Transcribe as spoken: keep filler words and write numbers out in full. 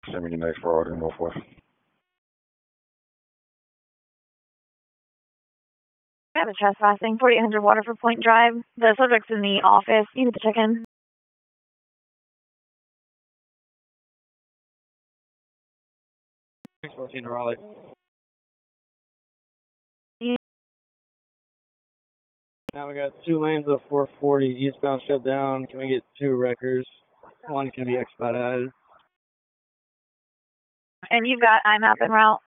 Send me the next fraud in Northwest. I have a trespassing, forty-eight hundred Waterford Point Drive. The subject's in the office. You need to check in. six fourteen to Raleigh. Now we got two lanes of four forty eastbound shut down. Can we get two wreckers? One can be expedited. And you've got I M A P en route.